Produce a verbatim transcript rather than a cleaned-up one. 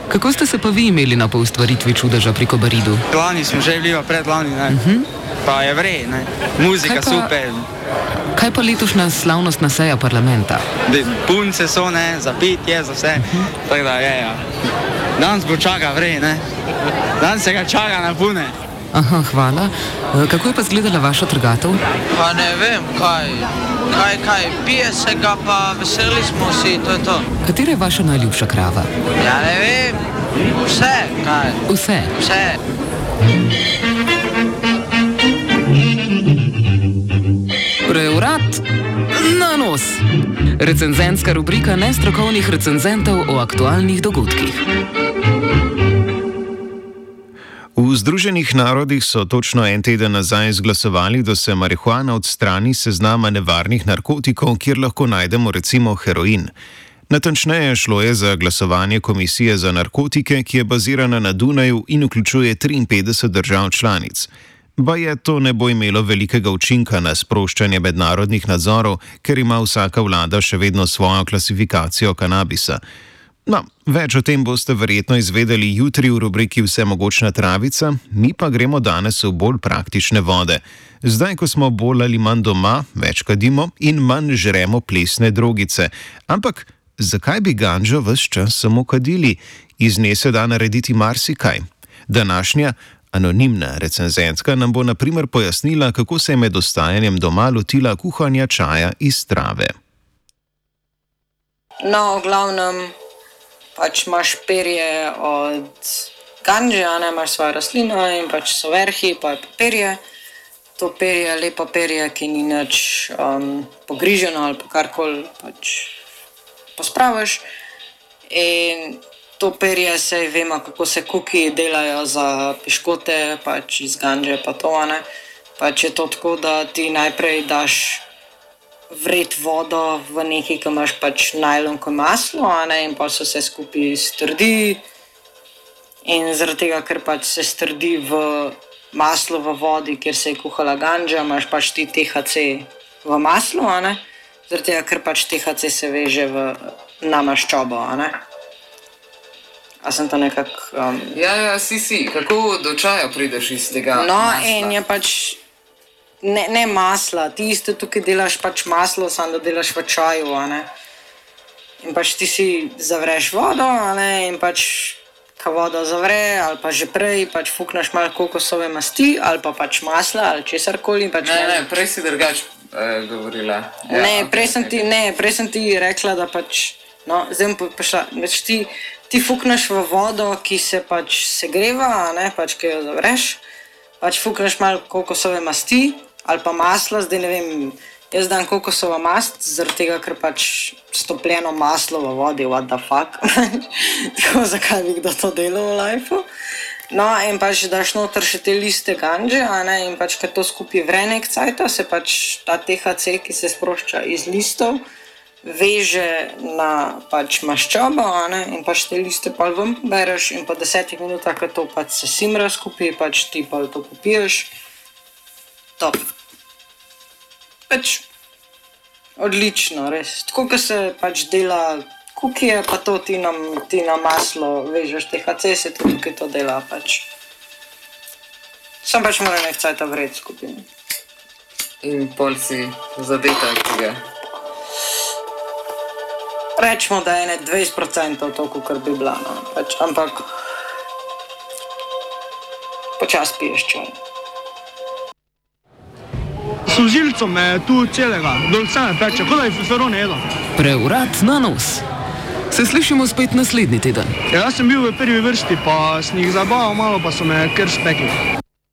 Kako ste se pa vi imeli na poustvaritvi čudeža pri Kobaridu? Lani smo že bili, pa predlani, ne. Uh-huh. Pa je vrej, ne. Muzika pa, super. Kaj pa letošnja slavnostna seja parlamenta? De, punce so, ne, za pitje, za vse. Uh-huh. Tako da je, ja. Danes bo čaka vrej, ne. Danes se ga čaka na pune. Aha, hvala. Kako je pa izgledala vaša trgatev? Pa ne vem, kaj, kaj, kaj, pije se ga, pa veseli smo si, to je to. Katera je vaša najljubša krava? Ja ne vem, vse, kaj. Vse? Vse. Preurat na nos. Recenzentska rubrika nestrokovnih recenzentov o aktualnih dogodkih. V Združenih narodih so točno en teden nazaj izglasovali, da se marihuana odstrani s seznama nevarnih narkotikov, kjer lahko najdemo recimo heroin. Natančneje šlo je za glasovanje Komisije za narkotike, ki je bazirana na Dunaju in vključuje triinpetdeset držav članic. Pa je to ne bo imelo velikega učinka na sproščanje mednarodnih nadzorov, ker ima vsaka vlada še vedno svojo klasifikacijo kanabisa. No, več o tem boste verjetno izvedeli jutri v rubriki Vsemogočna travica, mi pa gremo danes v bolj praktične vode. Zdaj, ko smo bolj ali manj doma, več kadimo in manj žremo plesne drogice. Ampak zakaj bi ganđo ves čas samo kadili? Iz nje se da narediti marsikaj. Današnja anonimna recenzentka nam bo na primer pojasnila, kako se je med ostajanjem doma lotila kuhanja čaja iz trave. No, v glavnem, pač imaš perje od ganđe, a ne, imaš svojo rastlino in pač so verhi, pa je perje. To perje je lepo perje, ki ni nič um, pogriženo ali pa karkoli pač pospraviš. In to perje se vemo, kako se kuki delajo za piškote, pač iz ganđe pa to, a ne. Pač je to tako, da ti najprej daš vred vodo v nekaj, ki imaš pač najlonko maslo, a ne, in pa se vse skupaj strdi. In zaradi tega, ker pač se strdi v maslo v vodi, kjer se je kuhala ganđa, imaš pač ti T H C v maslu, a ne. Zaradi tega, ker pač T H C se veže v, na maščobo, a ne. A sem to nekako... Um... Ja, ja, si, si. Kako do čaja prideš iz tega no, masla? No, in je pač... Ne, ne masla, ti isto tukaj delaš pač maslo, samo da delaš v čaju, a ne. In pač ti si zavreš vodo, a ne, in pač ka voda zavre, ali pa že prej, pač fukneš malo kokosove masti, ali pa pač masla, ali česarkoli. Pač ne, ne, prej si drugač eh, govorila. Ja, ne, okay, prej sem okay. ti, ne, prej sem ti rekla, da pač, no, zdaj bom prišla, pač ti, ti fukneš v vodo, ki se pač segreva, a ne, pač ki jo zavreš, pač fukneš malo kokosove masti, ali pa masla, zdaj ne vem, jaz dam kokosova mast, zaradi tega, ker pač stopljeno maslo v vodi, what the fuck, tako zakaj bi kdo to delal v lifeu. No, in pač daš noter še te liste ganđe, a ne, in pač, ker to skupaj vre nek cajta, se pač ta T H C, ki se sprošča iz listov, veže na pač maščobo, a ne, in pač te liste pol ven bereš in po desetih minutah, ker to pač se simra skupaj, pač ti pol to popiješ. Top. Pač odlično, res. Tako, ko se pač dela kukije, pa to ti na, ti na maslo vežeš T H C, se tudi tukaj to dela, pač. Sam pač mora nek cajta vred skupaj. In pol si zadeta tega. Rečemo, da je ne dvajset procentov to, kar bi bila, no. Pač, ampak počas piješ čaj. Služilcem me je tu celega, dol vse me peče, kot da je feferone jedel. Preurat na nos. Se slišimo spet naslednji teden. Ja, jaz sem bil v prvi vrsti, pa sem jih zabaval malo, pa so me kar spekli.